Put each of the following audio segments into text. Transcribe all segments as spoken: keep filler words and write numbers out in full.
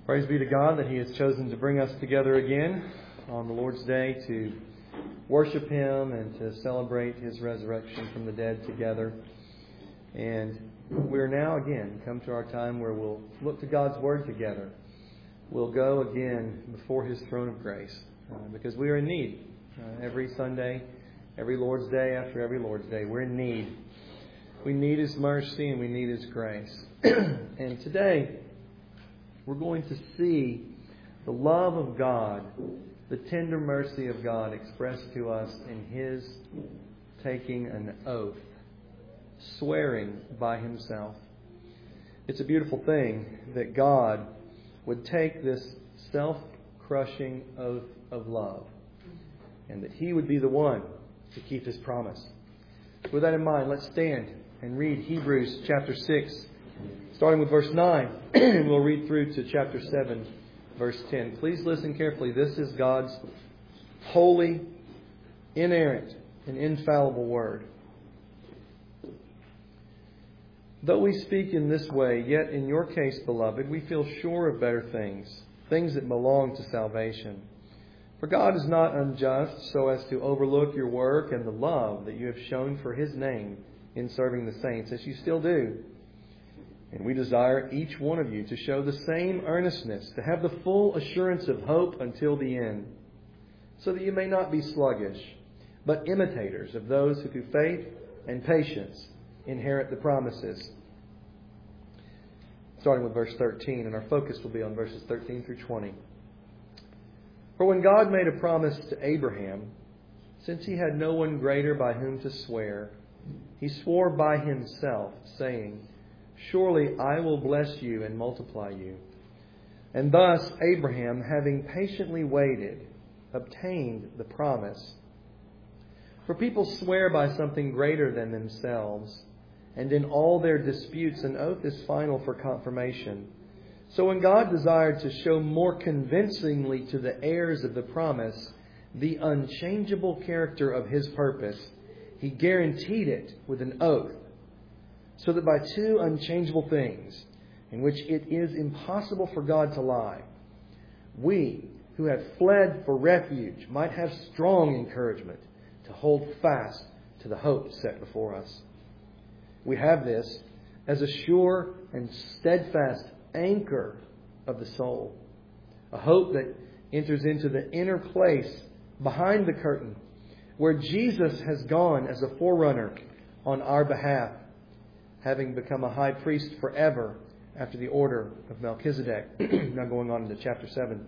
Praise be to God that He has chosen to bring us together again on the Lord's Day to worship Him and to celebrate His resurrection from the dead together. And we're now again come to our time where we'll look to God's Word together. We'll go again before His throne of grace uh, because we are in need. Uh, every Sunday, every Lord's Day after every Lord's Day, we're in need. We need His mercy and we need His grace. And today, we're going to see the love of God, the tender mercy of God expressed to us in His taking an oath, swearing by Himself. It's a beautiful thing that God would take this self-crushing oath of love and that He would be the one to keep His promise. With that in mind, let's stand and read Hebrews chapter six, starting with verse nine, and we'll read through to chapter seven, verse ten. Please listen carefully. This is God's holy, inerrant, and infallible Word. Though we speak in this way, yet in your case, beloved, we feel sure of better things, things that belong to salvation. For God is not unjust so as to overlook your work and the love that you have shown for His name in serving the saints, as you still do. And we desire each one of you to show the same earnestness, to have the full assurance of hope until the end, so that you may not be sluggish, but imitators of those who through faith and patience inherit the promises. Starting with verse thirteen, and our focus will be on verses thirteen through twenty. For when God made a promise to Abraham, since he had no one greater by whom to swear, He swore by Himself, saying, Surely I will bless you and multiply you. And thus Abraham, having patiently waited, obtained the promise. For people swear by something greater than themselves, and in all their disputes an oath is final for confirmation. So when God desired to show more convincingly to the heirs of the promise the unchangeable character of His purpose, He guaranteed it with an oath, so that by two unchangeable things, in which it is impossible for God to lie, we who have fled for refuge might have strong encouragement to hold fast to the hope set before us. We have this as a sure and steadfast anchor of the soul, a hope that enters into the inner place behind the curtain, where Jesus has gone as a forerunner on our behalf, having become a high priest forever after the order of Melchizedek. Now going on into chapter seven.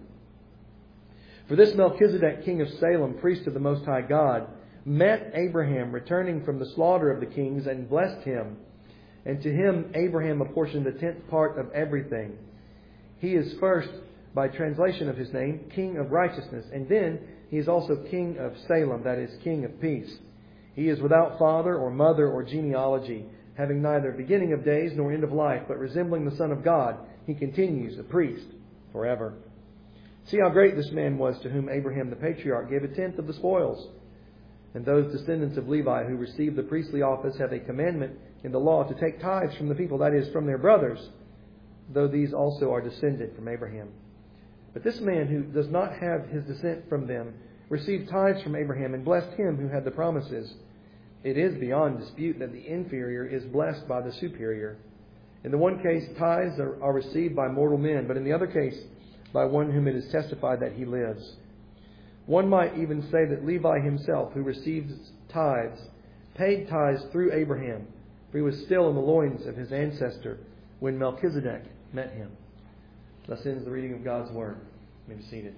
For this Melchizedek, king of Salem, priest of the Most High God, met Abraham returning from the slaughter of the kings and blessed him. And to him Abraham apportioned the tenth part of everything. He is first, by translation of his name, King of Righteousness, and then he is also King of Salem, that is, King of Peace. He is without father or mother or genealogy, having neither beginning of days nor end of life, but resembling the Son of God, he continues a priest forever. See how great this man was, to whom Abraham the patriarch gave a tenth of the spoils. And those descendants of Levi who received the priestly office have a commandment in the law to take tithes from the people, that is, from their brothers, though these also are descended from Abraham. But this man who does not have his descent from them received tithes from Abraham and blessed him who had the promises. It is beyond dispute that the inferior is blessed by the superior. In the one case, tithes are, are received by mortal men, but in the other case, by one whom it is testified that he lives. One might even say that Levi himself, who received tithes, paid tithes through Abraham, for he was still in the loins of his ancestor when Melchizedek met him. Thus ends the reading of God's Word. You may be seated.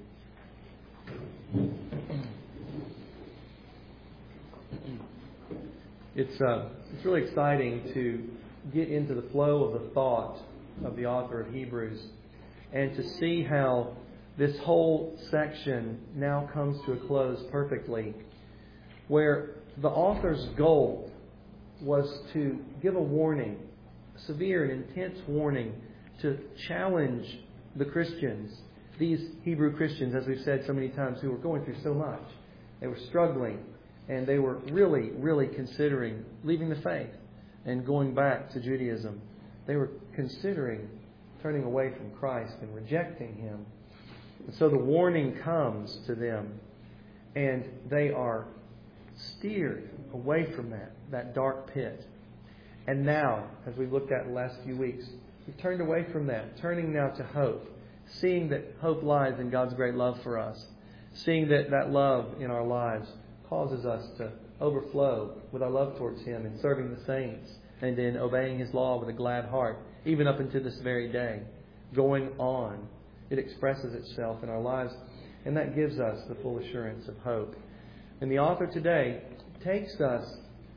It's uh, it's really exciting to get into the flow of the thought of the author of Hebrews and to see how this whole section now comes to a close perfectly, where the author's goal was to give a warning, a severe and intense warning, to challenge the Christians, these Hebrew Christians, as we've said so many times, who were going through so much. They were struggling, and they were really, really considering leaving the faith and going back to Judaism. They were considering turning away from Christ and rejecting Him. And so the warning comes to them, and they are steered away from that, that dark pit. And now, as we've looked at the last few weeks, we've turned away from that, turning now to hope, seeing that hope lies in God's great love for us, seeing that that love in our lives causes us to overflow with our love towards Him and serving the saints and in obeying His law with a glad heart, even up until this very day, going on. It expresses itself in our lives, and that gives us the full assurance of hope. And the author today takes us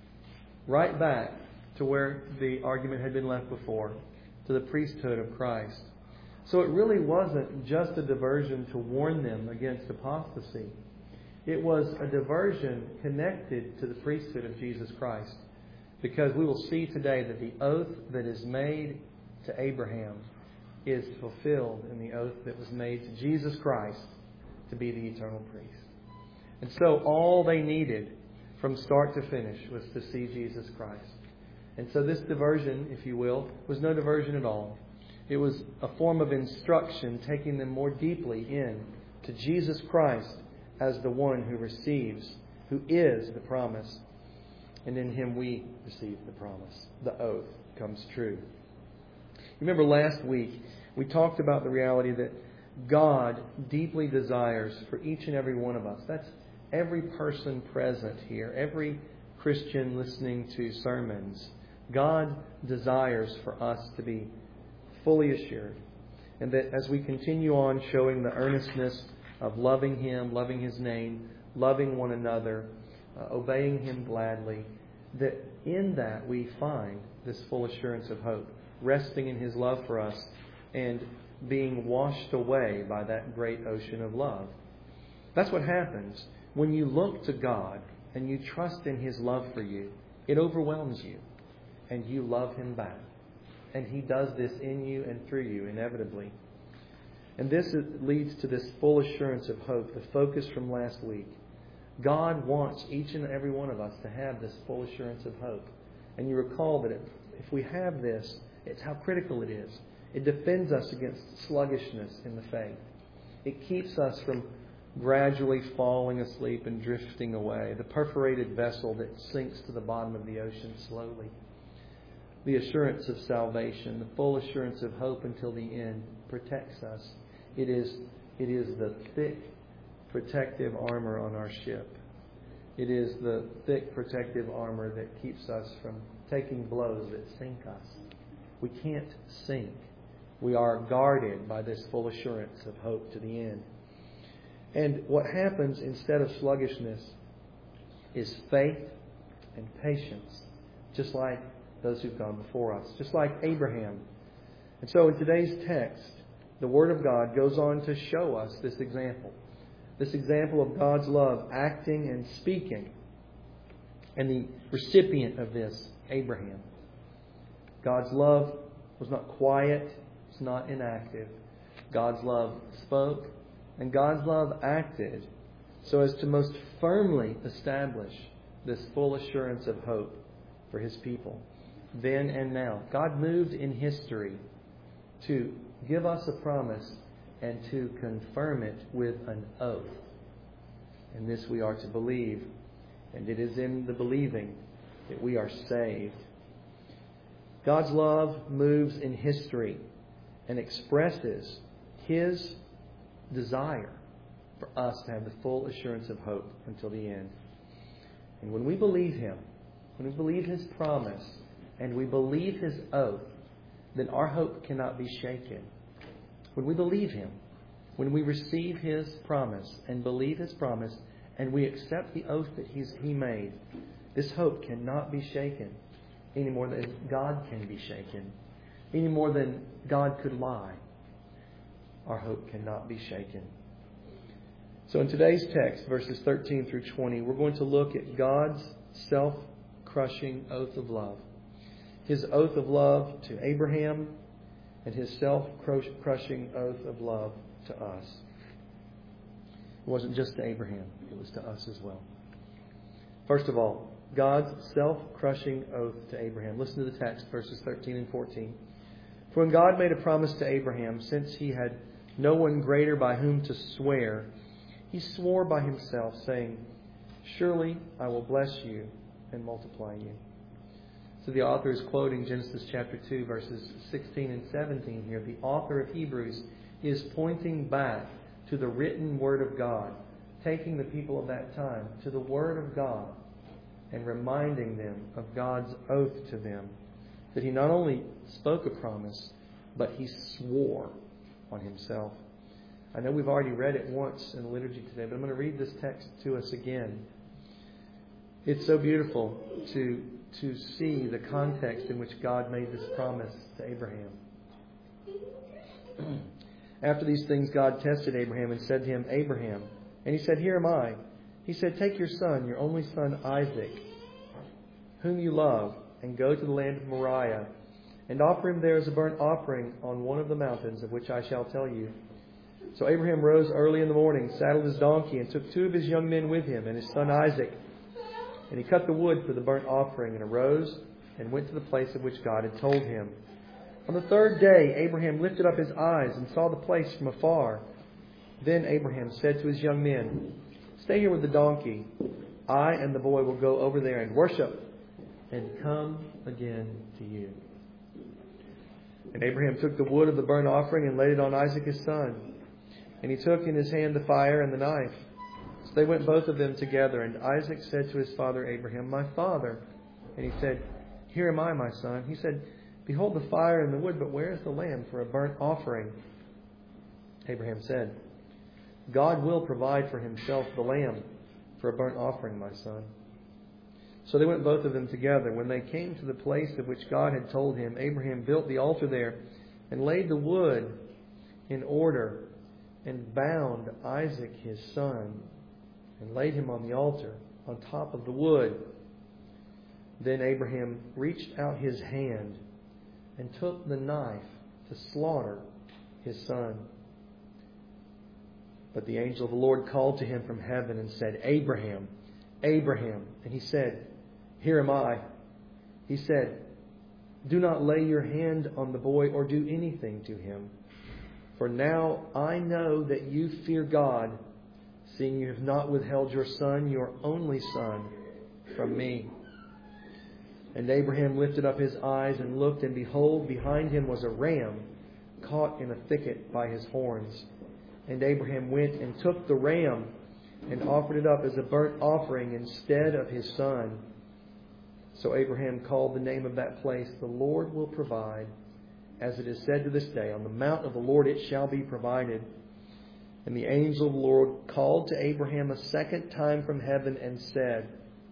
right back to where the argument had been left before, to the priesthood of Christ. So it really wasn't just a diversion to warn them against apostasy. It was a diversion connected to the priesthood of Jesus Christ. Because we will see today that the oath that is made to Abraham is fulfilled in the oath that was made to Jesus Christ to be the eternal priest. And so all they needed from start to finish was to see Jesus Christ. And so this diversion, if you will, was no diversion at all. It was a form of instruction taking them more deeply in to Jesus Christ as the one who receives, who is the promise. And in Him we receive the promise. The oath comes true. Remember last week we talked about the reality that God deeply desires for each and every one of us. That's every person present here, every Christian listening to sermons. God desires for us to be fully assured. And that as we continue on showing the earnestness of loving Him, loving His name, loving one another, uh, obeying Him gladly, that in that we find this full assurance of hope, resting in His love for us and being washed away by that great ocean of love. That's what happens when you look to God and you trust in His love for you. It overwhelms you and you love Him back. And He does this in you and through you inevitably. And this leads to this full assurance of hope, the focus from last week. God wants each and every one of us to have this full assurance of hope. And you recall that if we have this, it's how critical it is. It defends us against sluggishness in the faith. It keeps us from gradually falling asleep and drifting away, the perforated vessel that sinks to the bottom of the ocean slowly. The assurance of salvation, the full assurance of hope until the end protects us. It is, it is the thick protective armor on our ship. It is the thick protective armor that keeps us from taking blows that sink us. We can't sink. We are guarded by this full assurance of hope to the end. And what happens instead of sluggishness is faith and patience, just like those who've gone before us, just like Abraham. And so in today's text, the Word of God goes on to show us this example. This example of God's love acting and speaking. And the recipient of this, Abraham. God's love was not quiet. It's not inactive. God's love spoke. And God's love acted so as to most firmly establish this full assurance of hope for His people. Then and now. God moved in history to give us a promise and to confirm it with an oath. And this we are to believe. And it is in the believing that we are saved. God's love moves in history and expresses His desire for us to have the full assurance of hope until the end. And when we believe Him, when we believe His promise, and we believe His oath, then our hope cannot be shaken. When we believe Him, when we receive His promise and believe His promise, and we accept the oath that he's, He made, this hope cannot be shaken any more than God can be shaken, any more than God could lie. Our hope cannot be shaken. So in today's text, verses thirteen through twenty, we're going to look at God's self-crushing oath of love. His oath of love to Abraham and His self-crushing oath of love to us. It wasn't just to Abraham, it was to us as well. First of all, God's self-crushing oath to Abraham. Listen to the text, verses thirteen and fourteen. For when God made a promise to Abraham, since he had no one greater by whom to swear, he swore by himself, saying, Surely I will bless you and multiply you. So the author is quoting Genesis chapter two, verses sixteen and seventeen here. The author of Hebrews is pointing back to the written Word of God, taking the people of that time to the Word of God and reminding them of God's oath to them, that He not only spoke a promise, but He swore on Himself. I know we've already read it once in the liturgy today, but I'm going to read this text to us again. It's so beautiful to, to see the context in which God made this promise to Abraham. After these things, God tested Abraham and said to him, Abraham. And he said, Here am I. He said, Take your son, your only son Isaac, whom you love, and go to the land of Moriah, and offer him there as a burnt offering on one of the mountains of which I shall tell you. So Abraham rose early in the morning, saddled his donkey, and took two of his young men with him, and his son Isaac. And he cut the wood for the burnt offering, and arose and went to the place of which God had told him. On the third day, Abraham lifted up his eyes and saw the place from afar. Then Abraham said to his young men, Stay here with the donkey. I and the boy will go over there and worship, and come again to you. And Abraham took the wood of the burnt offering and laid it on Isaac his son. And he took in his hand the fire and the knife. So they went both of them together. And Isaac said to his father Abraham, My father. And he said, Here am I, my son. He said, Behold the fire and the wood, but where is the lamb for a burnt offering? Abraham said, God will provide for himself the lamb for a burnt offering, my son. So they went both of them together. When they came to the place of which God had told him, Abraham built the altar there and laid the wood in order and bound Isaac his son and laid him on the altar on top of the wood. Then Abraham reached out his hand and took the knife to slaughter his son. But the angel of the Lord called to him from heaven and said, Abraham, Abraham. And he said, Here am I. He said, Do not lay your hand on the boy or do anything to him. For now I know that you fear God, seeing you have not withheld your son, your only son, from me. And Abraham lifted up his eyes and looked, and behold, behind him was a ram caught in a thicket by his horns. And Abraham went and took the ram and offered it up as a burnt offering instead of his son. So Abraham called the name of that place, The Lord will provide. As it is said to this day, On the mount of the Lord it shall be provided. And the angel of the Lord called to Abraham a second time from heaven and said,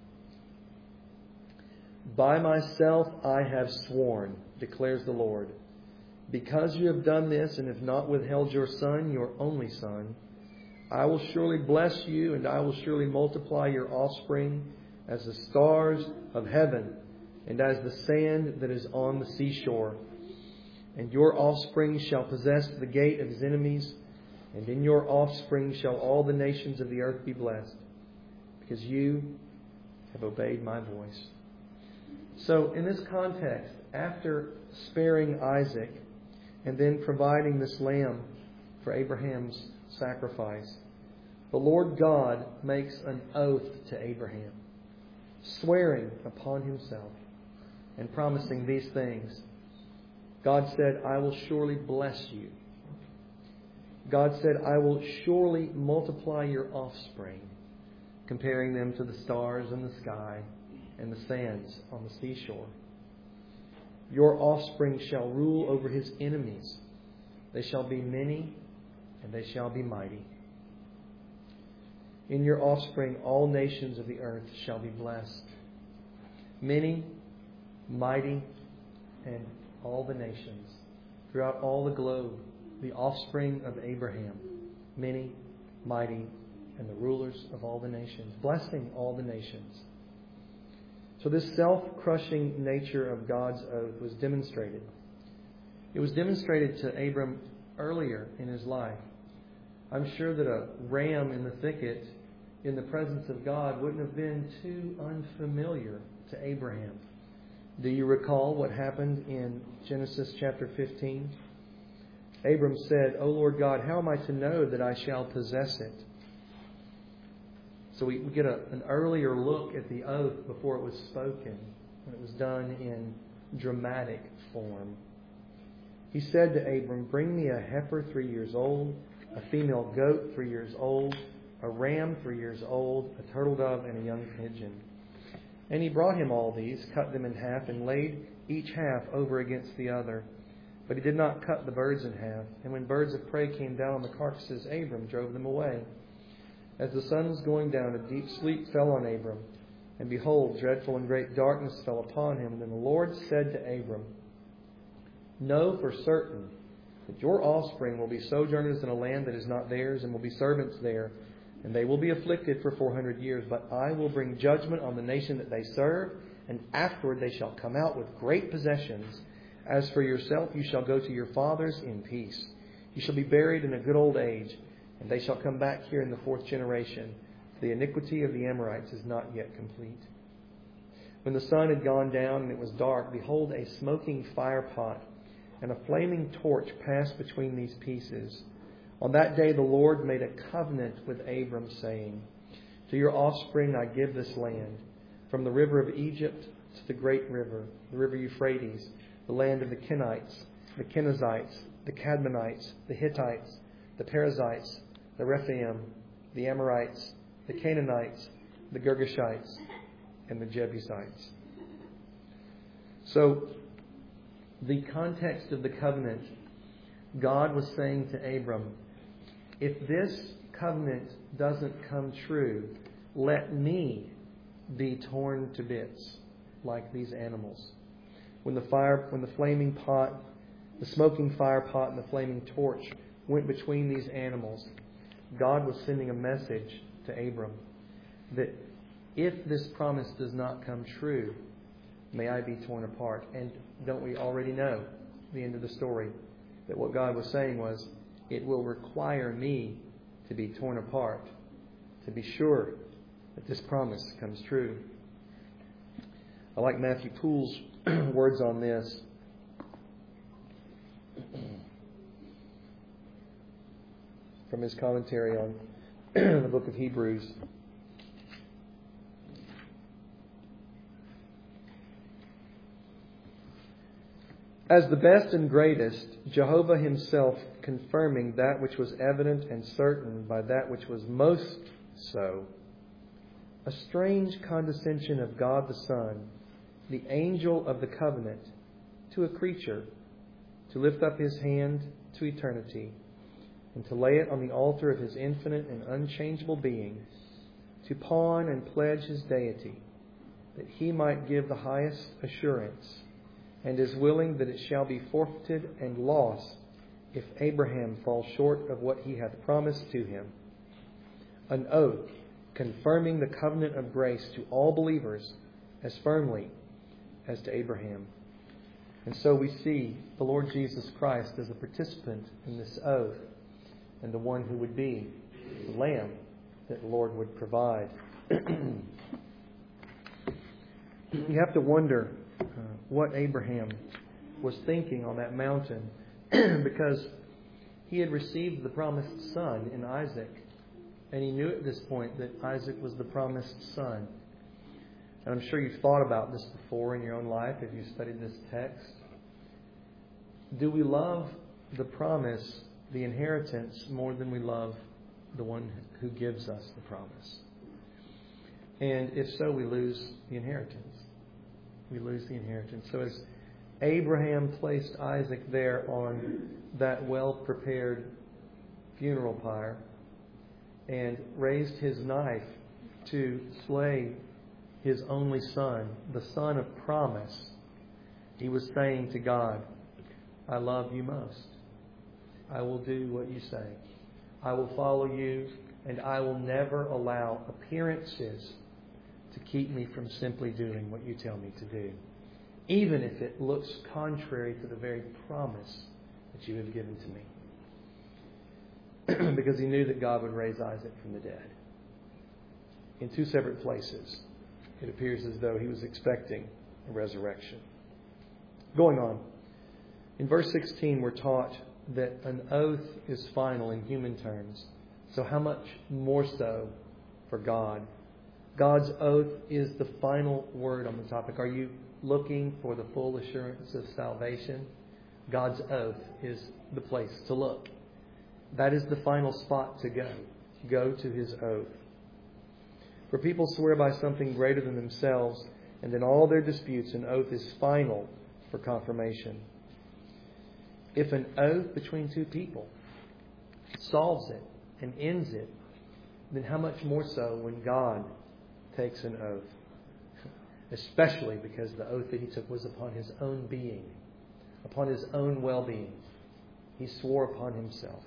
By myself I have sworn, declares the Lord, because you have done this and have not withheld your son, your only son, I will surely bless you, and I will surely multiply your offspring as the stars of heaven and as the sand that is on the seashore. And your offspring shall possess the gate of his enemies, and in your offspring shall all the nations of the earth be blessed, because you have obeyed my voice. So in this context, after sparing Isaac and then providing this lamb for Abraham's sacrifice, the Lord God makes an oath to Abraham, swearing upon himself and promising these things. God said, I will surely bless you. God said, I will surely multiply your offspring, comparing them to the stars in the sky and the sands on the seashore. Your offspring shall rule over his enemies. They shall be many, and they shall be mighty. In your offspring all nations of the earth shall be blessed. Many, mighty, and all the nations throughout all the globe, the offspring of Abraham, many, mighty, and the rulers of all the nations, blessing all the nations. So this self-crushing nature of God's oath was demonstrated. It was demonstrated to Abram earlier in his life. I'm sure that a ram in the thicket in the presence of God wouldn't have been too unfamiliar to Abraham. Do you recall what happened in Genesis chapter fifteen? Abram said, "O Lord God, how am I to know that I shall possess it?" So we get a, an earlier look at the oath before it was spoken, when it was done in dramatic form. He said to Abram, "Bring me a heifer three years old, a female goat three years old, a ram three years old, a turtle dove, and a young pigeon." And he brought him all these, cut them in half, and laid each half over against the other. But he did not cut the birds in half. And when birds of prey came down on the carcasses, Abram drove them away. As the sun was going down, a deep sleep fell on Abram. And behold, dreadful and great darkness fell upon him. And then the Lord said to Abram, "Know for certain that your offspring will be sojourners in a land that is not theirs, and will be servants there. And they will be afflicted for four hundred years. But I will bring judgment on the nation that they serve, and afterward they shall come out with great possessions. As for yourself, you shall go to your fathers in peace. You shall be buried in a good old age, and they shall come back here in the fourth generation. The iniquity of the Amorites is not yet complete." When the sun had gone down and it was dark, behold, a smoking firepot and a flaming torch passed between these pieces. On that day the Lord made a covenant with Abram, saying, "To your offspring I give this land, from the river of Egypt to the great river, the river Euphrates, the land of the Kenites, the Kenizzites, the Cadmonites, the Hittites, the Perizzites, the Rephaim, the Amorites, the Canaanites, the Girgashites, and the Jebusites." So, the context of the covenant, God was saying to Abram, if this covenant doesn't come true, let me be torn to bits like these animals. When the fire, when the flaming pot, the smoking fire pot and the flaming torch went between these animals, God was sending a message to Abram that if this promise does not come true, may I be torn apart. And don't we already know the end of the story? That what God was saying was, it will require me to be torn apart to be sure that this promise comes true. I like Matthew Poole's words on this. From his commentary on the book of Hebrews. As the best and greatest, Jehovah himself confirming that which was evident and certain by that which was most so, a strange condescension of God the Son, the angel of the covenant, to a creature, to lift up his hand to eternity, and to lay it on the altar of his infinite and unchangeable being, to pawn and pledge his deity, that he might give the highest assurance, and is willing that it shall be forfeited and lost if Abraham fall short of what he hath promised to him. An oath confirming the covenant of grace to all believers as firmly as to Abraham. And so we see the Lord Jesus Christ as a participant in this oath, and the one who would be the Lamb that the Lord would provide. You have to wonder uh, what Abraham was thinking on that mountain, because he had received the promised son in Isaac, and he knew at this point that Isaac was the promised son. And I'm sure you've thought about this before in your own life if you studied this text. Do we love the promise, the inheritance, more than we love the one who gives us the promise? And if so, we lose the inheritance. We lose the inheritance. So as Abraham placed Isaac there on that well-prepared funeral pyre and raised his knife to slay his only son, the son of promise, he was saying to God, I love you most. I will do what you say. I will follow you, and I will never allow appearances to keep me from simply doing what you tell me to do, even if it looks contrary to the very promise that you have given to me. Because he knew that God would raise Isaac from the dead. In two separate places, it appears as though he was expecting resurrection. Going on. In verse sixteen, we're taught that an oath is final in human terms. So how much more so for God? God's oath is the final word on the topic. Are you looking for the full assurance of salvation? God's oath is the place to look. That is the final spot to go. Go to His oath. For people swear by something greater than themselves, and in all their disputes an oath is final for confirmation. If an oath between two people solves it and ends it, then how much more so when God takes an oath? Especially because the oath that He took was upon His own being, upon His own well-being. He swore upon Himself.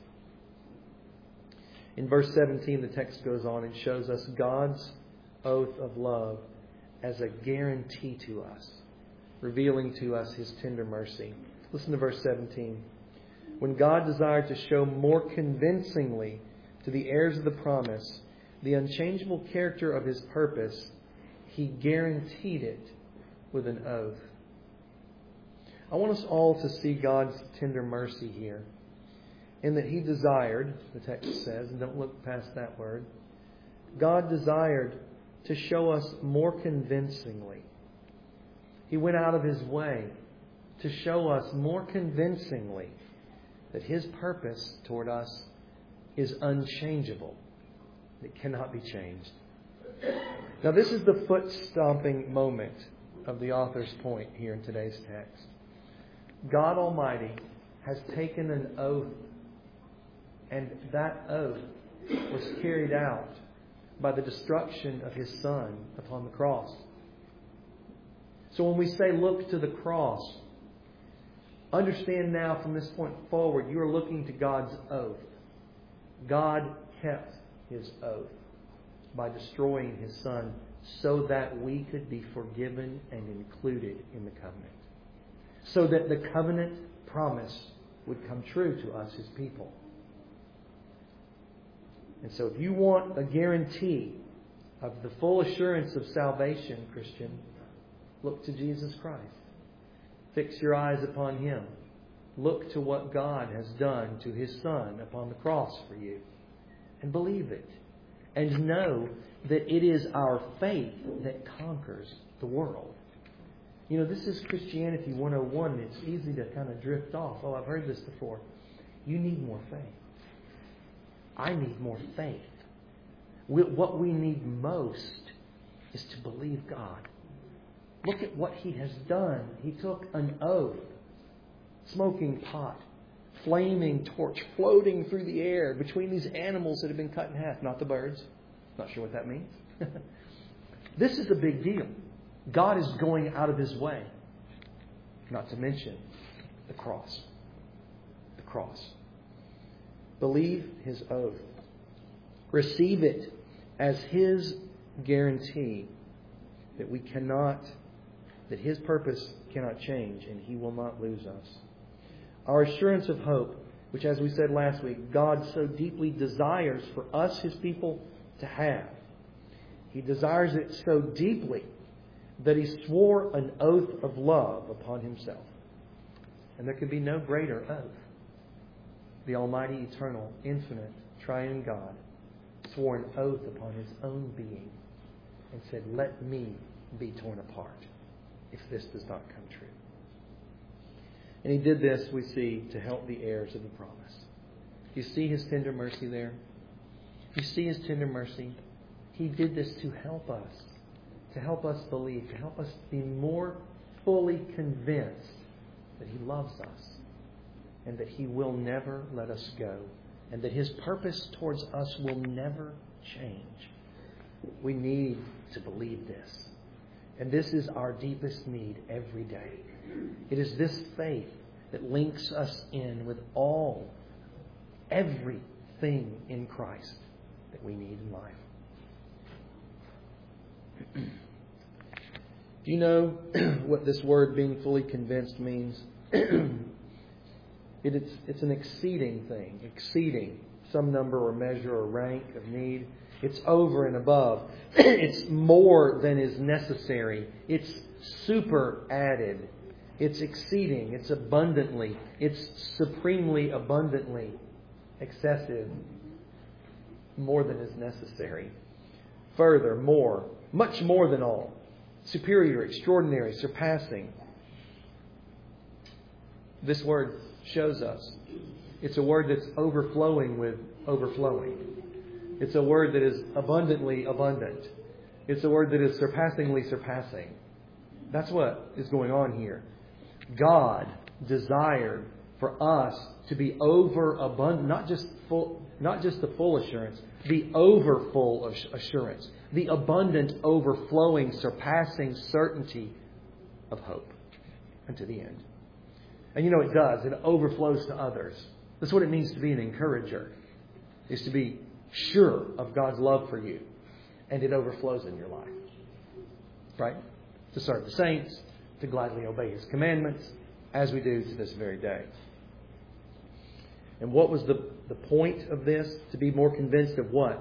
In verse seventeen, the text goes on and shows us God's oath of love as a guarantee to us, revealing to us His tender mercy. Listen to verse seventeen. When God desired to show more convincingly to the heirs of the promise the unchangeable character of His purpose, He guaranteed it with an oath. I want us all to see God's tender mercy here, in that He desired, the text says, and don't look past that word, God desired to show us more convincingly. He went out of His way to show us more convincingly that His purpose toward us is unchangeable. It cannot be changed. Now, this is the foot-stomping moment of the author's point here in today's text. God Almighty has taken an oath, and that oath was carried out by the destruction of His Son upon the cross. So when we say look to the cross, understand now from this point forward, you are looking to God's oath. God kept His oath by destroying His Son so that we could be forgiven and included in the covenant. So that the covenant promise would come true to us, His people. And so if you want a guarantee of the full assurance of salvation, Christian, look to Jesus Christ. Fix your eyes upon Him. Look to what God has done to His Son upon the cross for you. And believe it. And know that it is our faith that conquers the world. You know, this is Christianity one oh one, and it's easy to kind of drift off. Oh, I've heard this before. You need more faith. I need more faith. What we need most is to believe God. Look at what He has done. He took an oath, smoking pot, flaming torch, floating through the air between these animals that have been cut in half. Not the birds. Not sure what that means. This is a big deal. God is going out of His way. Not to mention the cross. The cross. Believe His oath. Receive it as His guarantee that we cannot, that His purpose cannot change and He will not lose us. Our assurance of hope, which as we said last week, God so deeply desires for us, His people, to have. He desires it so deeply that He swore an oath of love upon Himself. And there can be no greater oath. The Almighty, eternal, infinite, triune God swore an oath upon His own being and said, let me be torn apart if this does not come true. And He did this, we see, to help the heirs of the promise. You see His tender mercy there? You see His tender mercy? He did this to help us, to help us believe, to help us be more fully convinced that He loves us and that He will never let us go and that His purpose towards us will never change. We need to believe this. And this is our deepest need every day. It is this faith that links us in with all, everything in Christ that we need in life. Do you know what this word being fully convinced means? it, it's, it's an exceeding thing, exceeding some number or measure or rank of need. It's over and above. It's more than is necessary. It's super added. It's exceeding. It's abundantly. It's supremely abundantly excessive. More than is necessary. Further, more. Much more than all. Superior, extraordinary, surpassing. This word shows us. It's a word that's overflowing with overflowing. It's a word that is abundantly abundant. It's a word that is surpassingly surpassing. That's what is going on here. God desired for us to be overabundant, not just full, not just the full assurance, the overfull assurance, the abundant, overflowing, surpassing certainty of hope unto the end. And you know it does. It overflows to others. That's what it means to be an encourager, is to be sure of God's love for you. And it overflows in your life. Right? To serve the saints, to gladly obey His commandments, as we do to this very day. And what was the, the point of this? To be more convinced of what?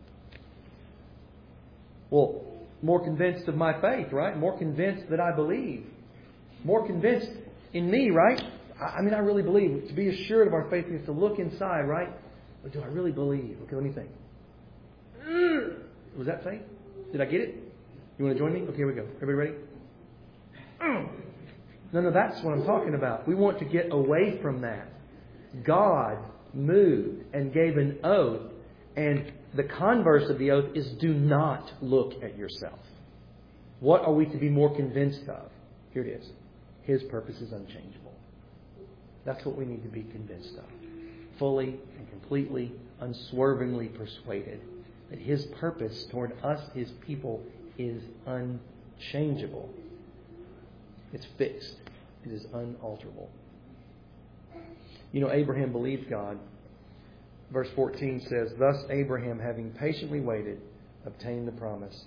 Well, more convinced of my faith, right? More convinced that I believe. More convinced in me, right? I mean, I really believe. To be assured of our faith, we have to look inside, right? But do I really believe? Okay, let me think. Was that faith? Did I get it? You want to join me? Okay, here we go. Everybody ready? No, no, that's what I'm talking about. We want to get away from that. God moved and gave an oath, and the converse of the oath is do not look at yourself. What are we to be more convinced of? Here it is. His purpose is unchangeable. That's what we need to be convinced of. Fully and completely, unswervingly persuaded that His purpose toward us, His people, is unchangeable. It's fixed. It is unalterable. You know, Abraham believed God. Verse fourteen says, thus Abraham, having patiently waited, obtained the promise.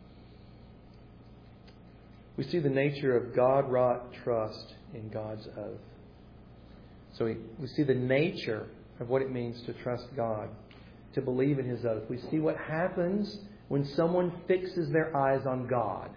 We see the nature of God-wrought trust in God's oath. So we, we see the nature of what it means to trust God, to believe in His oath. We see what happens when someone fixes their eyes on God.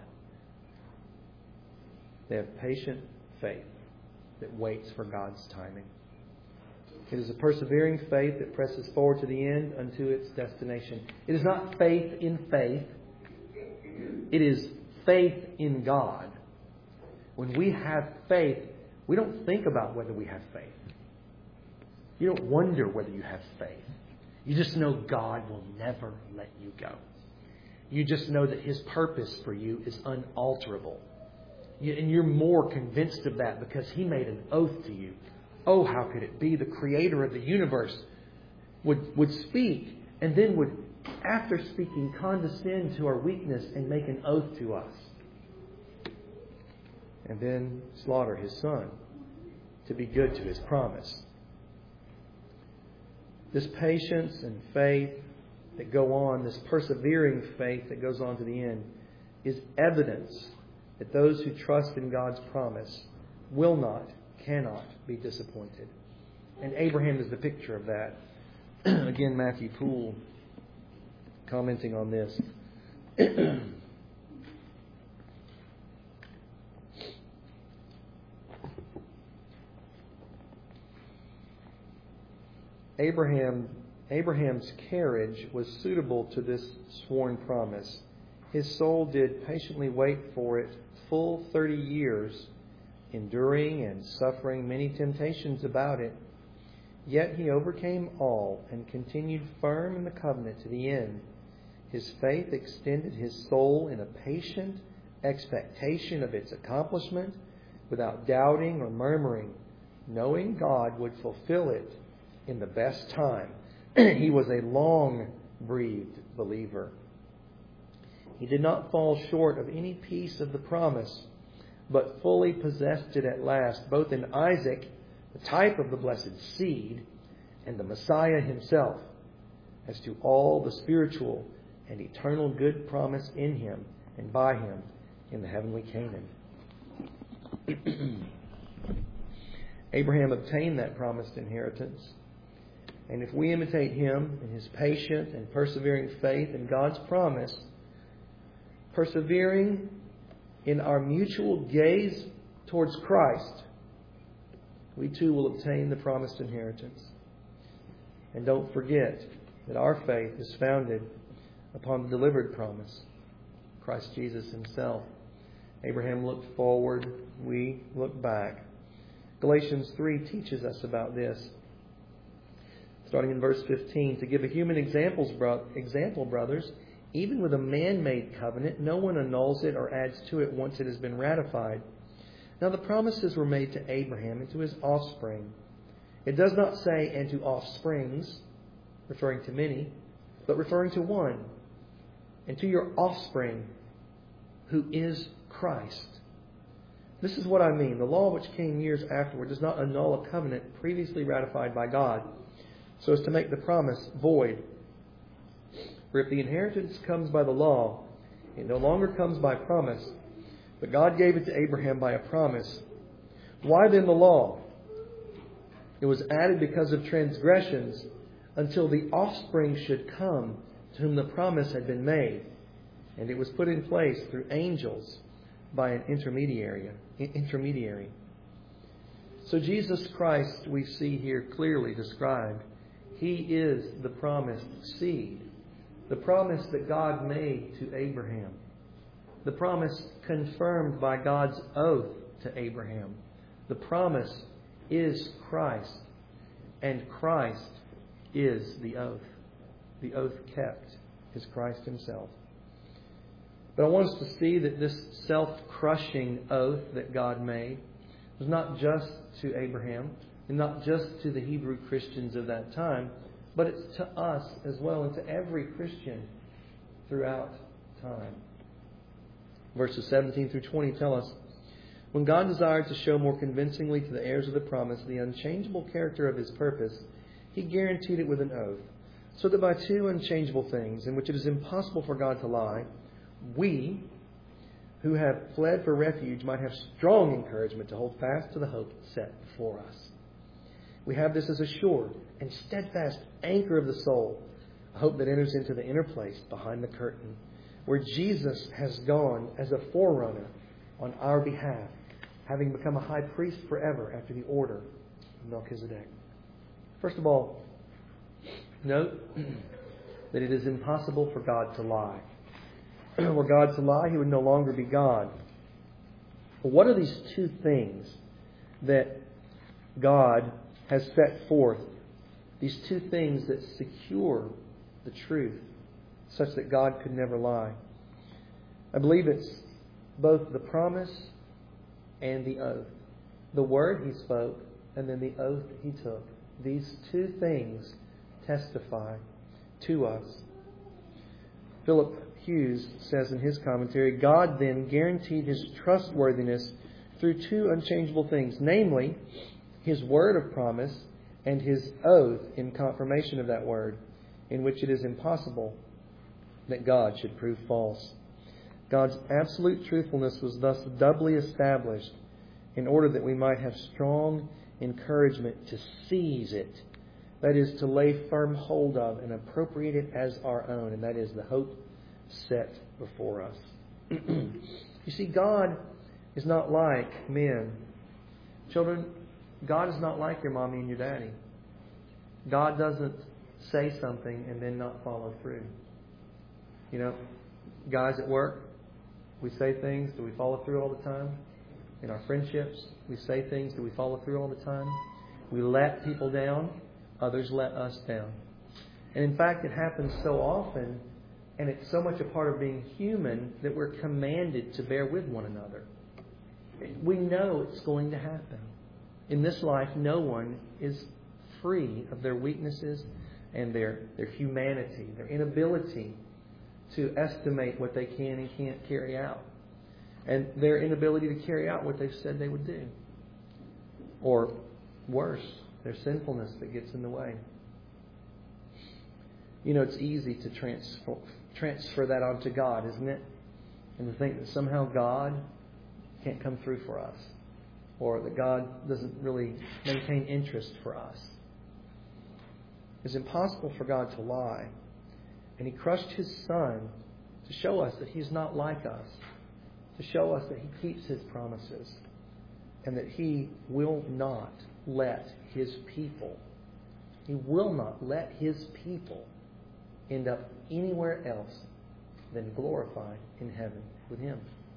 They have patient faith that waits for God's timing. It is a persevering faith that presses forward to the end unto its destination. It is not faith in faith. It is faith in God. When we have faith, we don't think about whether we have faith. You don't wonder whether you have faith. You just know God will never let you go. You just know that His purpose for you is unalterable. And you're more convinced of that because He made an oath to you. Oh, how could it be the Creator of the universe would, would speak and then would, after speaking, condescend to our weakness and make an oath to us. And then slaughter His Son to be good to His promise. This patience and faith that go on, this persevering faith that goes on to the end, is evidence that those who trust in God's promise will not, cannot be disappointed. And Abraham is the picture of that. Again, Matthew Poole commenting on this. Abraham, Abraham's carriage was suitable to this sworn promise. His soul did patiently wait for it full thirty years, enduring and suffering many temptations about it. Yet he overcame all and continued firm in the covenant to the end. His faith extended his soul in a patient expectation of its accomplishment, without doubting or murmuring, knowing God would fulfill it in the best time. He was a long-breathed believer. He did not fall short of any piece of the promise, but fully possessed it at last, both in Isaac, the type of the blessed seed, and the Messiah Himself, as to all the spiritual and eternal good promise in Him and by Him in the heavenly Canaan. Abraham obtained that promised inheritance. And if we imitate him in his patient and persevering faith in God's promise, persevering in our mutual gaze towards Christ, we too will obtain the promised inheritance. And don't forget that our faith is founded upon the delivered promise, Christ Jesus Himself. Abraham looked forward, we look back. Galatians three teaches us about this. Starting in verse fifteen, to give a human examples, bro- example, brothers, even with a man-made covenant, no one annuls it or adds to it once it has been ratified. Now the promises were made to Abraham and to his offspring. It does not say, and to offsprings, referring to many, but referring to one, and to your offspring, who is Christ. This is what I mean. The law which came years afterward does not annul a covenant previously ratified by God, so as to make the promise void. For if the inheritance comes by the law, it no longer comes by promise, but God gave it to Abraham by a promise. Why then the law? It was added because of transgressions, until the offspring should come to whom the promise had been made. And it was put in place through angels by an intermediary. intermediary. So Jesus Christ, we see here clearly described. He is the promised seed. The promise that God made to Abraham. The promise confirmed by God's oath to Abraham. The promise is Christ. And Christ is the oath. The oath kept is Christ Himself. But I want us to see that this self-crushing oath that God made was not just to Abraham and not just to the Hebrew Christians of that time, but it's to us as well and to every Christian throughout time. Verses seventeen through twenty tell us, when God desired to show more convincingly to the heirs of the promise the unchangeable character of His purpose, He guaranteed it with an oath, so that by two unchangeable things, in which it is impossible for God to lie, we, who have fled for refuge, might have strong encouragement to hold fast to the hope set before us. We have this as a sure and steadfast anchor of the soul, a hope that enters into the inner place behind the curtain, where Jesus has gone as a forerunner on our behalf, having become a high priest forever after the order of Melchizedek. First of all, note that it is impossible for God to lie. Were God to lie, He would no longer be God. But what are these two things that God has set forth? These two things that secure the truth, such that God could never lie. I believe it's both the promise and the oath. The word He spoke and then the oath He took. These two things testify to us. Philip Hughes says in his commentary, God then guaranteed His trustworthiness through two unchangeable things, namely His word of promise and His oath in confirmation of that word, in which it is impossible that God should prove false. God's absolute truthfulness was thus doubly established in order that we might have strong encouragement to seize it. That is, to lay firm hold of and appropriate it as our own. And that is the hope set before us. You see, God is not like men. Children, God is not like your mommy and your daddy. God doesn't say something and then not follow through. You know, guys at work, we say things. Do we follow through all the time? In our friendships, we say things. Do we follow through all the time? We let people down. Others let us down. And in fact, it happens so often, and it's so much a part of being human, that we're commanded to bear with one another. We know it's going to happen. In this life, no one is free of their weaknesses and their, their humanity, their inability to estimate what they can and can't carry out, and their inability to carry out what they've said they would do. Or worse, their sinfulness that gets in the way. You know, it's easy to transfer, transfer that onto God, isn't it? And to think that somehow God can't come through for us, or that God doesn't really maintain interest for us. It's impossible for God to lie. And He crushed His Son to show us that He's not like us, to show us that He keeps His promises and that He will not let His people, He will not let His people end up anywhere else than glorified in heaven with Him.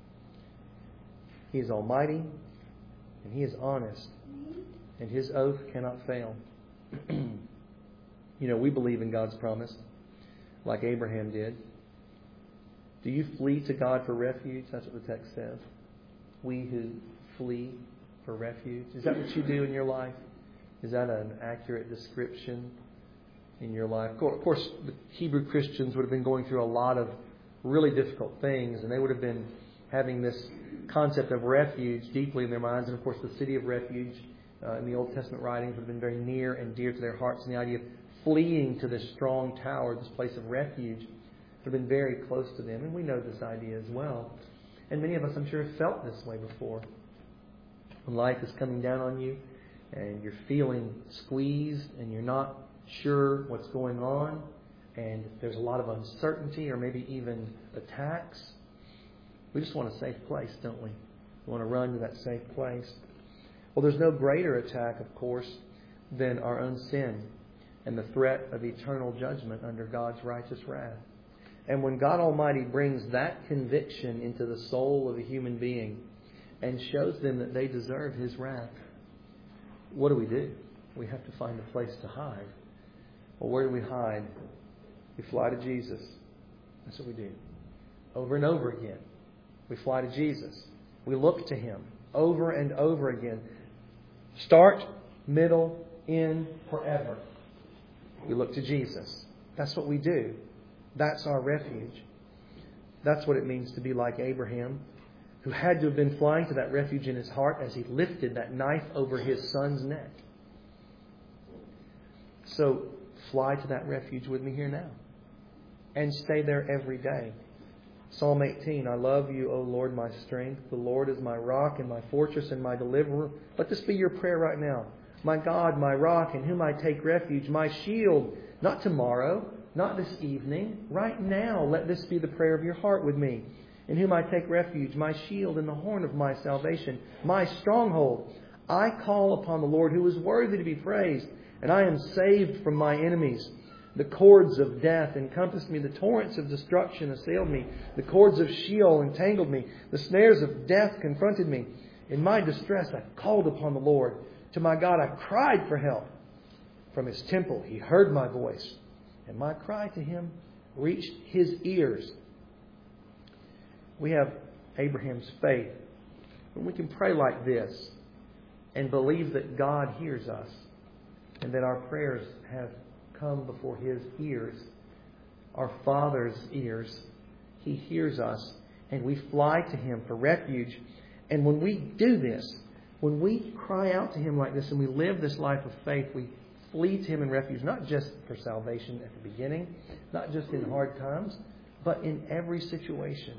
He is almighty and He is honest, and His oath cannot fail. You know, we believe in God's promise, like Abraham did. Do you flee to God for refuge? That's what the text says. We who flee for refuge. Is that what you do in your life? Is that an accurate description in your life? Of course, the Hebrew Christians would have been going through a lot of really difficult things, and they would have been having this concept of refuge deeply in their minds. And of course, the city of refuge uh, in the Old Testament writings would have been very near and dear to their hearts. And the idea of fleeing to this strong tower, this place of refuge, would have been very close to them. And we know this idea as well. And many of us, I'm sure, have felt this way before. When life is coming down on you and you're feeling squeezed and you're not sure what's going on, and there's a lot of uncertainty or maybe even attacks, we just want a safe place, don't we? We want to run to that safe place. Well, there's no greater attack, of course, than our own sin and the threat of eternal judgment under God's righteous wrath. And when God Almighty brings that conviction into the soul of a human being and shows them that they deserve His wrath, what do we do? We have to find a place to hide. Well, where do we hide? We fly to Jesus. That's what we do. Over and over again. We fly to Jesus. We look to Him over and over again. Start, middle, end, forever. We look to Jesus. That's what we do. That's our refuge. That's what it means to be like Abraham, who had to have been flying to that refuge in his heart as he lifted that knife over his son's neck. So fly to that refuge with me here now. And stay there every day. Psalm eighteen, I love you, O Lord, my strength. The Lord is my rock and my fortress and my deliverer. Let this be your prayer right now. My God, my rock, in whom I take refuge, my shield. Not tomorrow, not this evening. Right now, let this be the prayer of your heart with me. In whom I take refuge, my shield and the horn of my salvation, my stronghold. I call upon the Lord, who is worthy to be praised, and I am saved from my enemies. The cords of death encompassed me. The torrents of destruction assailed me. The cords of Sheol entangled me. The snares of death confronted me. In my distress, I called upon the Lord. To my God, I cried for help. From His temple, He heard my voice, and my cry to Him reached His ears. We have Abraham's faith. And we can pray like this and believe that God hears us and that our prayers have come before His ears, our Father's ears. He hears us, and we fly to Him for refuge. And when we do this, when we cry out to Him like this and we live this life of faith, we flee to Him in refuge, not just for salvation at the beginning, not just in hard times, but in every situation.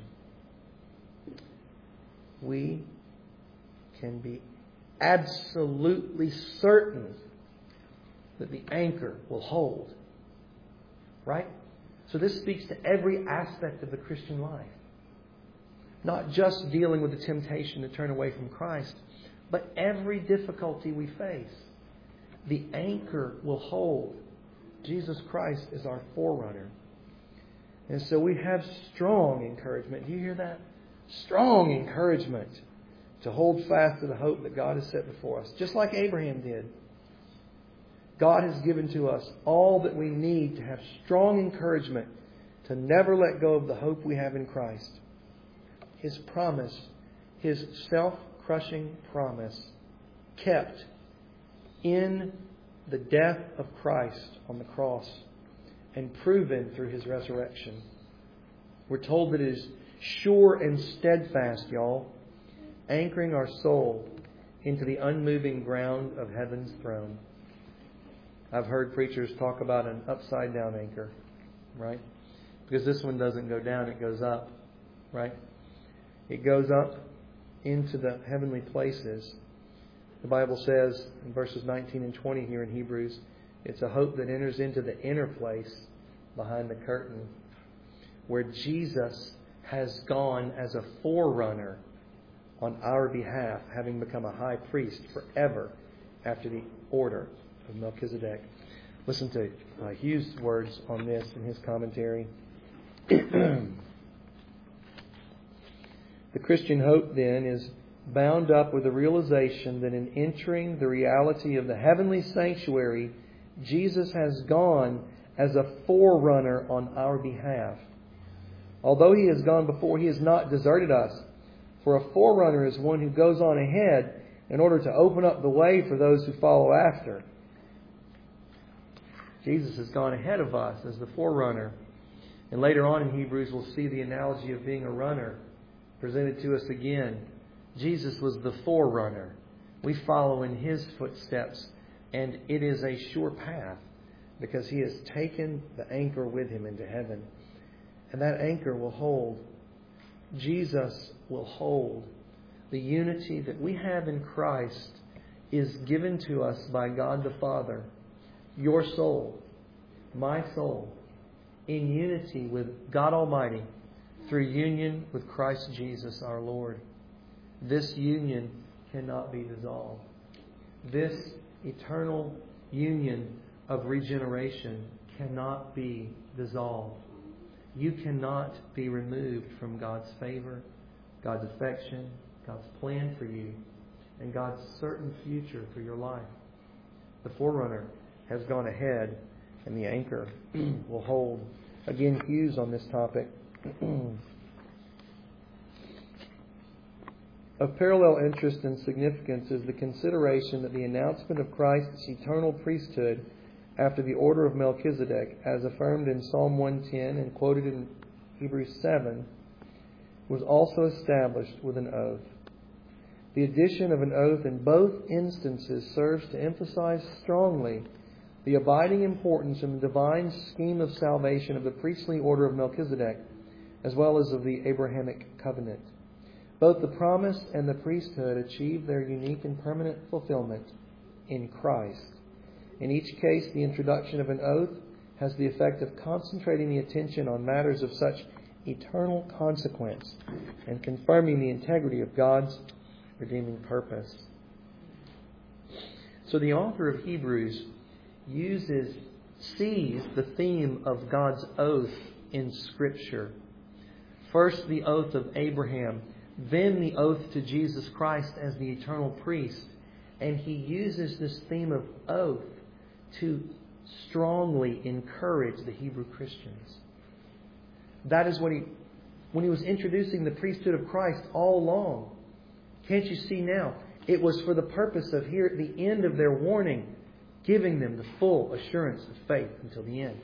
We can be absolutely certain that the anchor will hold. Right? So this speaks to every aspect of the Christian life. Not just dealing with the temptation to turn away from Christ, but every difficulty we face. The anchor will hold. Jesus Christ is our forerunner. And so we have strong encouragement. Do you hear that? Strong encouragement to hold fast to the hope that God has set before us. Just like Abraham did. God has given to us all that we need to have strong encouragement to never let go of the hope we have in Christ. His promise, His self-crushing promise, kept in the death of Christ on the cross and proven through His resurrection. We're told that it is sure and steadfast, y'all, anchoring our soul into the unmoving ground of heaven's throne. I've heard preachers talk about an upside down anchor, right? Because this one doesn't go down, it goes up, right? It goes up into the heavenly places. The Bible says in verses nineteen and twenty here in Hebrews, it's a hope that enters into the inner place behind the curtain, where Jesus has gone as a forerunner on our behalf, having become a high priest forever after the order of Melchizedek. Listen to uh, Hughes' words on this in his commentary. The Christian hope, then, is bound up with the realization that in entering the reality of the heavenly sanctuary, Jesus has gone as a forerunner on our behalf. Although He has gone before, He has not deserted us. For a forerunner is one who goes on ahead in order to open up the way for those who follow after. Jesus has gone ahead of us as the forerunner. And later on in Hebrews, we'll see the analogy of being a runner presented to us again. Jesus was the forerunner. We follow in His footsteps, and it is a sure path because He has taken the anchor with Him into heaven. And that anchor will hold. Jesus will hold. The unity that we have in Christ is given to us by God the Father. Your soul, my soul, in unity with God Almighty through union with Christ Jesus our Lord. This union cannot be dissolved. This eternal union of regeneration cannot be dissolved. You cannot be removed from God's favor, God's affection, God's plan for you, and God's certain future for your life. The forerunner has gone ahead, and the anchor will hold. Again, Hughes on this topic. Of parallel interest and significance is the consideration that the announcement of Christ's eternal priesthood after the order of Melchizedek, as affirmed in Psalm one ten and quoted in Hebrews seven, was also established with an oath. The addition of an oath in both instances serves to emphasize strongly the abiding importance in the divine scheme of salvation of the priestly order of Melchizedek, as well as of the Abrahamic covenant. Both the promise and the priesthood achieve their unique and permanent fulfillment in Christ. In each case, the introduction of an oath has the effect of concentrating the attention on matters of such eternal consequence and confirming the integrity of God's redeeming purpose. So the author of Hebrews uses, sees the theme of God's oath in Scripture. First, the oath of Abraham, then the oath to Jesus Christ as the eternal priest. And he uses this theme of oath to strongly encourage the Hebrew Christians. That is what he, when he was introducing the priesthood of Christ all along. Can't you see now? It was for the purpose of here at the end of their warning, giving them the full assurance of faith until the end.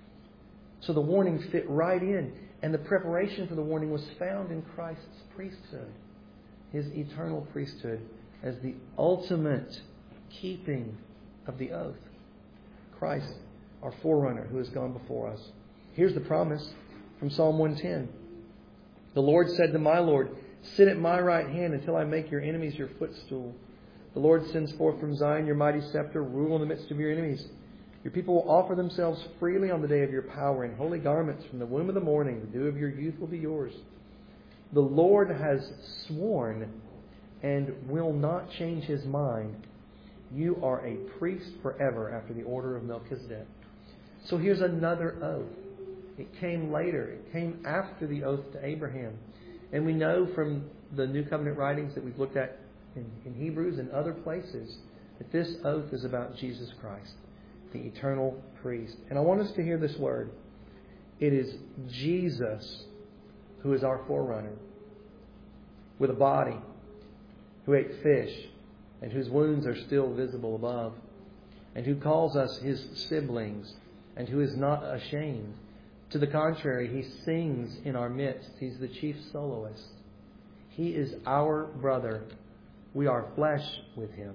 So the warning fit right in. And the preparation for the warning was found in Christ's priesthood. His eternal priesthood as the ultimate keeping of the oath. Christ, our forerunner who has gone before us. Here's the promise from Psalm one ten. The Lord said to my Lord, sit at my right hand until I make your enemies your footstool. The Lord sends forth from Zion your mighty scepter, rule in the midst of your enemies. Your people will offer themselves freely on the day of your power in holy garments from the womb of the morning. The dew of your youth will be yours. The Lord has sworn and will not change His mind. You are a priest forever after the order of Melchizedek. So here's another oath. It came later. It came after the oath to Abraham. And we know from the New Covenant writings that we've looked at in, in Hebrews and other places that this oath is about Jesus Christ, the eternal priest. And I want us to hear this word. It is Jesus who is our forerunner, with a body, who ate fish, and whose wounds are still visible above, and who calls us His siblings, and who is not ashamed. To the contrary, He sings in our midst. He's the chief soloist. He is our brother. We are flesh with Him.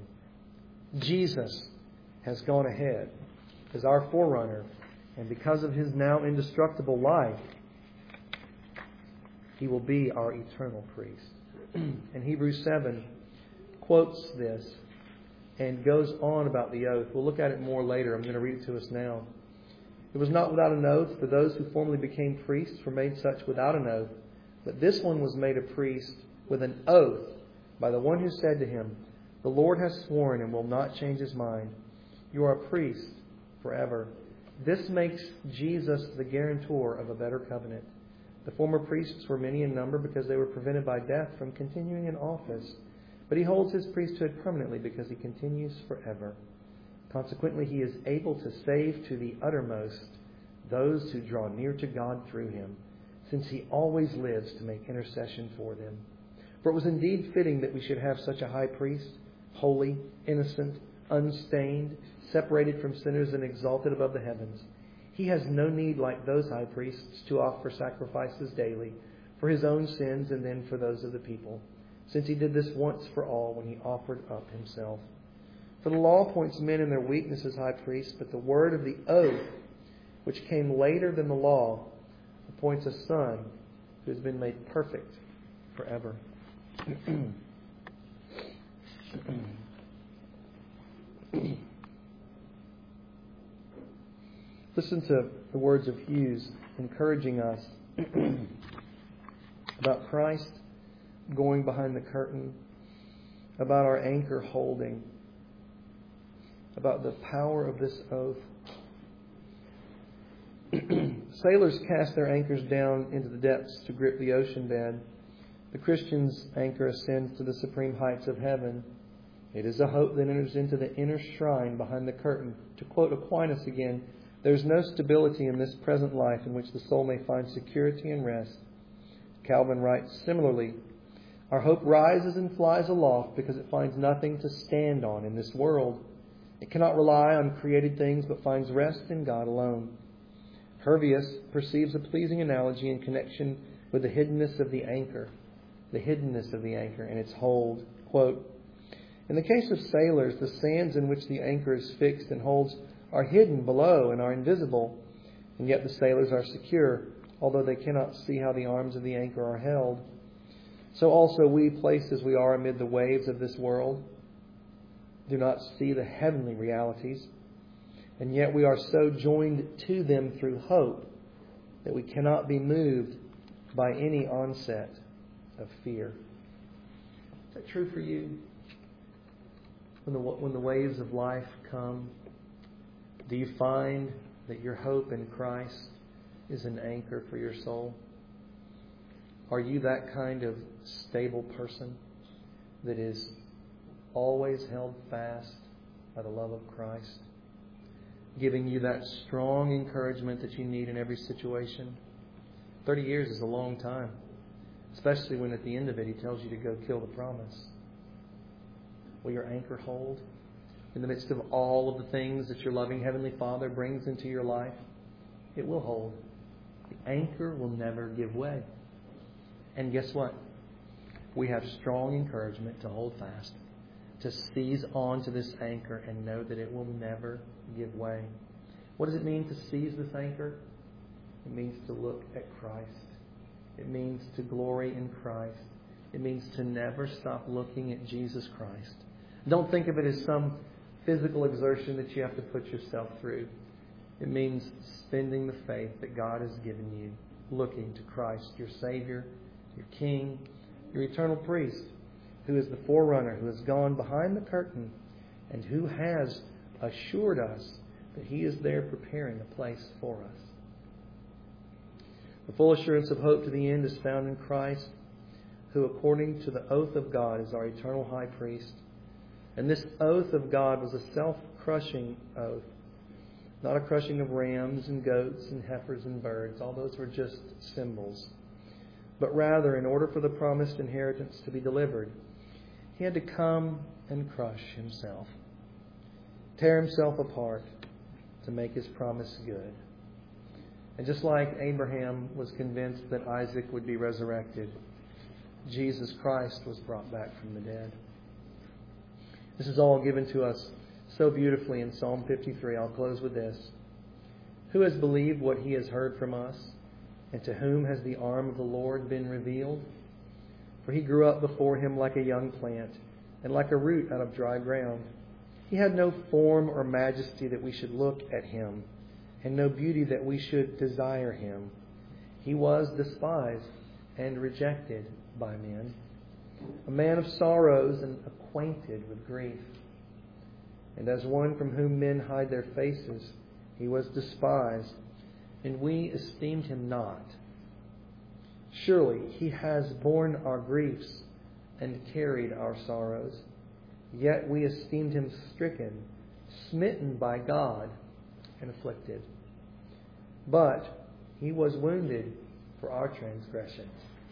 Jesus has gone ahead as our forerunner, and because of His now indestructible life, He will be our eternal priest. And Hebrews seven quotes this and goes on about the oath. We'll look at it more later. I'm going to read it to us now. It was not without an oath, for those who formerly became priests were made such without an oath, But this one was made a priest with an oath by the one who said to him, "The Lord has sworn and will not change his mind. You are a priest forever." This makes Jesus the guarantor of a better covenant. The former priests were many in number because they were prevented by death from continuing in office. But he holds his priesthood permanently because he continues forever. Consequently, he is able to save to the uttermost those who draw near to God through him, since he always lives to make intercession for them. For it was indeed fitting that we should have such a high priest, holy, innocent, unstained, separated from sinners and exalted above the heavens. He has no need, like those high priests, to offer sacrifices daily for his own sins and then for those of the people, since he did this once for all when he offered up himself. For the law appoints men in their weakness as high priests, but the word of the oath, which came later than the law, appoints a son who has been made perfect forever. Listen to the words of Hughes encouraging us about Christ going behind the curtain, about our anchor holding, about the power of this oath. Sailors cast their anchors down into the depths to grip the ocean bed. The Christian's anchor ascends to the supreme heights of heaven. It is a hope that enters into the inner shrine behind the curtain. To quote Aquinas again, "There is no stability in this present life in which the soul may find security and rest." Calvin writes, "Similarly, our hope rises and flies aloft because it finds nothing to stand on in this world. It cannot rely on created things but finds rest in God alone." Hervius perceives a pleasing analogy in connection with the hiddenness of the anchor, the hiddenness of the anchor and its hold. Quote, "In the case of sailors, the sands in which the anchor is fixed and holds are hidden below and are invisible, and yet the sailors are secure, although they cannot see how the arms of the anchor are held. So also we, placed as we are amid the waves of this world, do not see the heavenly realities, and yet we are so joined to them through hope that we cannot be moved by any onset of fear." Is that true for you? When the, when the waves of life come, do you find that your hope in Christ is an anchor for your soul? Are you that kind of stable person that is always held fast by the love of Christ, giving you that strong encouragement that you need in every situation? Thirty years is a long time, especially when at the end of it He tells you to go kill the promise. Will your anchor hold in the midst of all of the things that your loving Heavenly Father brings into your life? It will hold. The anchor will never give way. And guess what? We have strong encouragement to hold fast, to seize on to this anchor and know that it will never give way. What does it mean to seize this anchor? It means to look at Christ. It means to glory in Christ. It means to never stop looking at Jesus Christ. Don't think of it as some physical exertion that you have to put yourself through. It means spending the faith that God has given you, looking to Christ, your Savior, your King, your eternal priest, who is the forerunner, who has gone behind the curtain, and who has assured us that He is there preparing a place for us. The full assurance of hope to the end is found in Christ, who, according to the oath of God, is our eternal high priest. And this oath of God was a self-crushing oath, not a crushing of rams and goats and heifers and birds. All those were just symbols. But rather, in order for the promised inheritance to be delivered, He had to come and crush Himself, tear Himself apart to make His promise good. And just like Abraham was convinced that Isaac would be resurrected, Jesus Christ was brought back from the dead. This is all given to us so beautifully in Psalm fifty-three. I'll close with this. "Who has believed what he has heard from us? And to whom has the arm of the Lord been revealed? For He grew up before Him like a young plant, and like a root out of dry ground. He had no form or majesty that we should look at Him, and no beauty that we should desire Him. He was despised and rejected by men, a man of sorrows and acquainted with grief. And as one from whom men hide their faces, he was despised, and we esteemed him not. Surely he has borne our griefs and carried our sorrows. Yet we esteemed him stricken, smitten by God, and afflicted. But he was wounded for our transgressions.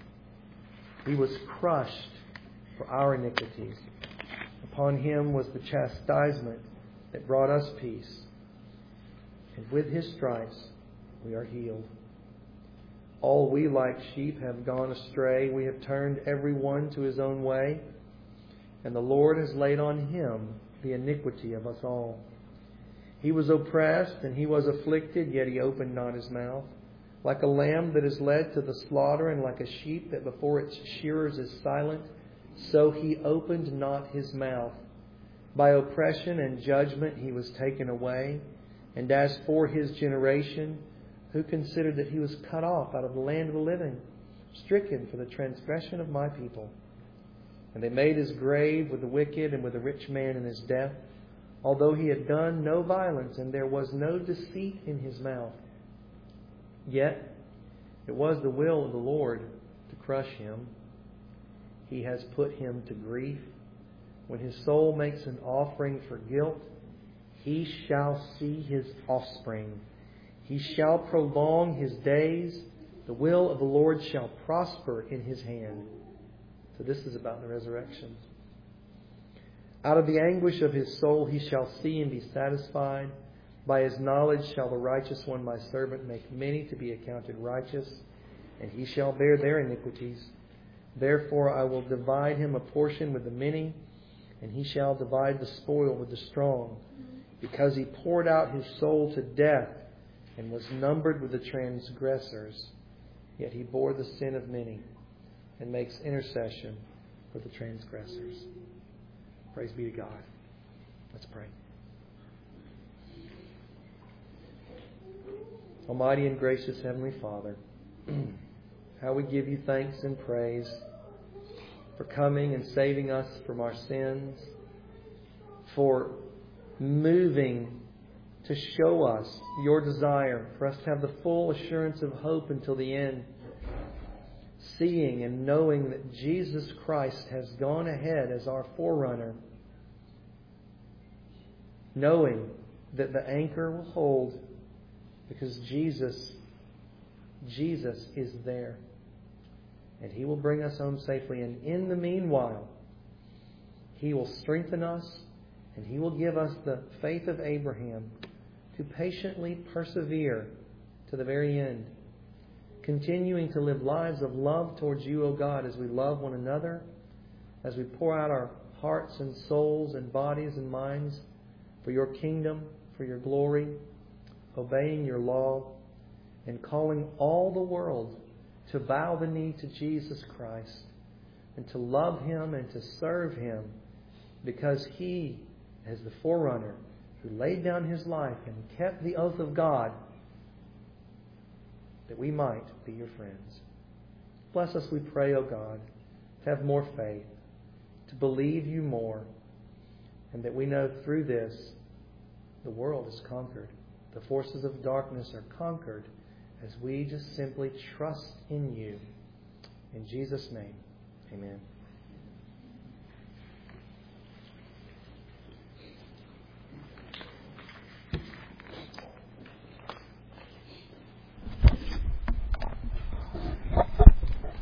He was crushed for our iniquities. Upon him was the chastisement that brought us peace. And with his stripes we are healed. All we like sheep have gone astray. We have turned every one to his own way. And the Lord has laid on him the iniquity of us all. He was oppressed and he was afflicted, yet he opened not his mouth. Like a lamb that is led to the slaughter, and like a sheep that before its shearers is silent, so he opened not his mouth. By oppression and judgment he was taken away. And as for his generation, who considered that he was cut off out of the land of the living, stricken for the transgression of my people? And they made his grave with the wicked and with the rich man in his death, although he had done no violence, and there was no deceit in his mouth. Yet it was the will of the Lord to crush him. He has put him to grief. When his soul makes an offering for guilt, he shall see his offspring. He shall prolong his days. The will of the Lord shall prosper in his hand. So this is about the resurrection. Out of the anguish of his soul he shall see and be satisfied. By his knowledge shall the righteous one, my servant, make many to be accounted righteous, and he shall bear their iniquities. Therefore I will divide him a portion with the many, and he shall divide the spoil with the strong, because he poured out his soul to death and was numbered with the transgressors. Yet he bore the sin of many and makes intercession for the transgressors. Praise be to God. Let's pray. Almighty and gracious Heavenly Father, how we give you thanks and praise for coming and saving us from our sins, for moving to show us your desire for us to have the full assurance of hope until the end, seeing and knowing that Jesus Christ has gone ahead as our forerunner, knowing that the anchor will hold because Jesus, Jesus is there. And He will bring us home safely. And in the meanwhile, He will strengthen us and He will give us the faith of Abraham to patiently persevere to the very end, continuing to live lives of love towards you, O God, as we love one another, as we pour out our hearts and souls and bodies and minds for your kingdom, for your glory, obeying your law, and calling all the world to bow the knee to Jesus Christ and to love Him and to serve Him, because He, as the forerunner who laid down His life and kept the oath of God, that we might be your friends. Bless us, we pray, O God, to have more faith, to believe you more, and that we know through this the world is conquered. The forces of darkness are conquered as we just simply trust in you. In Jesus' name, amen.